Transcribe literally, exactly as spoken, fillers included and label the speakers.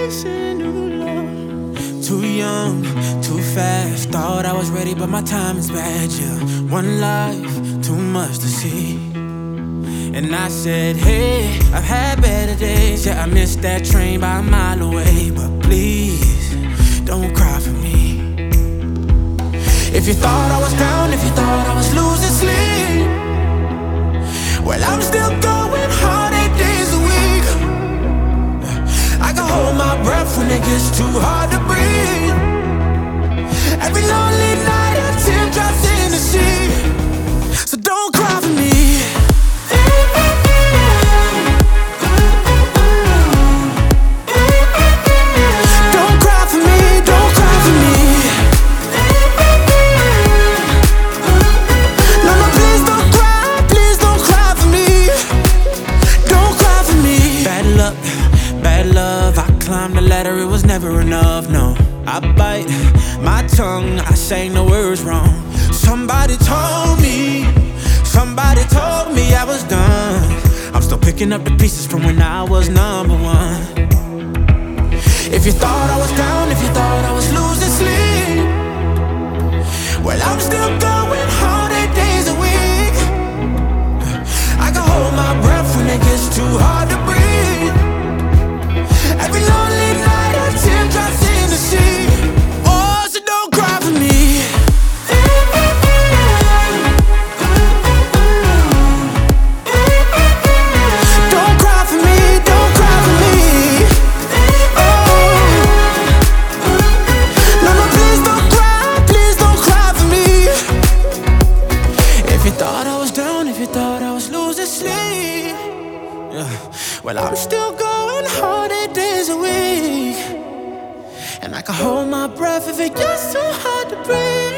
Speaker 1: chasing new love.
Speaker 2: Too young, too fast. Thought I was ready, but my time is bad. Yeah, one life, too much to see. And I said, hey, I've had better days. Yeah, I missed that train by a mile away. But please, don't cry for me. If you thought I was down, if you thought I was losing sleep, well, I'm still going hard eight days a week. I can hold my breath when it gets too hard to breathe. Every lonely night a tear drops in the sea. So don't cry for me. Climbed the ladder, it was never enough, no. I bite my tongue, I say no words wrong. Somebody told me, somebody told me I was done. I'm still picking up the pieces from when I was number one. If you thought I was down, if you thought I was losing sleep, well, I'm still going hard eight days a week. I can hold my breath when it gets too hard to breathe. Every lonely night a tear drops in the sea. Oh, so don't cry for me. Don't cry for me, don't cry for me. Oh, no, no, please don't cry, please don't cry for me. If you thought I was down, if you thought I was losing sleep, yeah, well, I'm still going hard eight days a week. And I can hold my breath if it gets too hard to breathe.